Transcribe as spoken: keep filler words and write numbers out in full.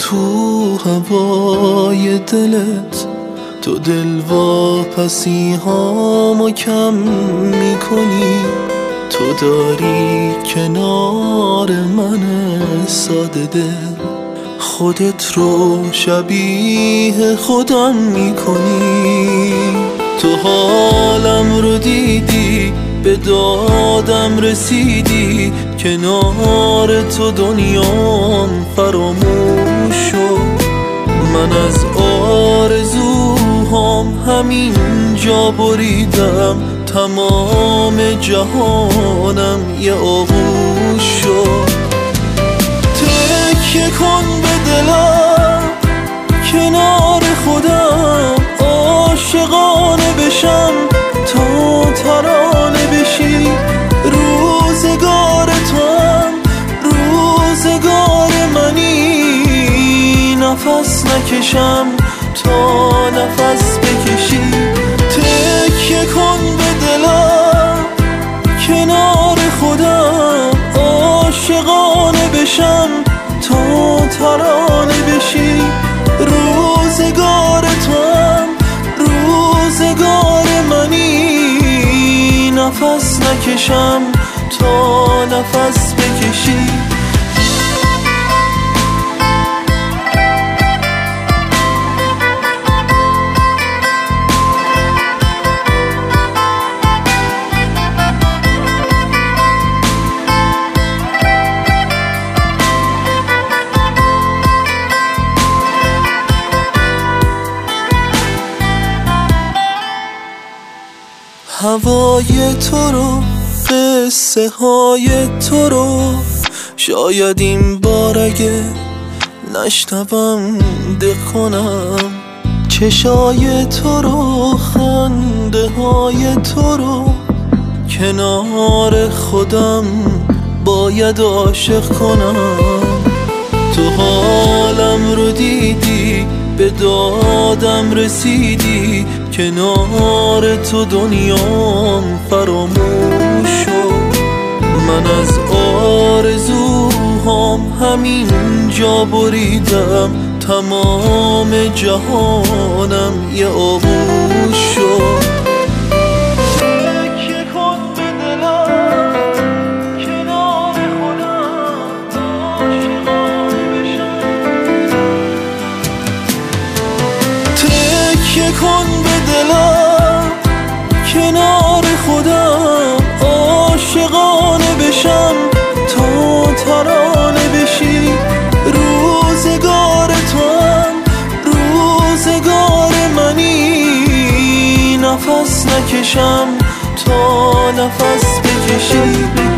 تو هوای دلت، تو دلواپسی هامو کم میکنی. تو داری کنار من ساده دل، خودت رو شبیه خودم میکنی. تو حالم رو دیدی، به دادم رسیدی، کنار تو دنیام فراموش شد. من از آرزوهام همین جا بریدم، تمام جهانم یه آغوش شد. تکیه کن به دلم، کنار خودم عاشقانه بشم، تا ترانه بشی. روزگار تو هم روزگار منی، نفس نکشم تا نفس بکشی. تکیه کن به دلم، کنار خودم عاشقانه بشم، تا ترانه بشی. روزگار تو هم روزگار منی، نفس نکشم تا نفس بکشی. هوای تو رو، قصه های تو رو، شاید این بار اگه نشنوم دق کنم. چشای تو رو، خنده های تو رو، کنار خودم باید عاشق کنم. تو حالم رو دیدی، به دادم رسیدی، کنار تو دنیام فراموش شد. من از آرزوهام همین جا بریدم، تمام جهانم یه آغوش شد. تکیه کن به دلم، کنار خودم عاشقانه بشم، تا ترانه بشی. روزگار تو هم روزگار منی، نفس نکشم تا نفس بکشی.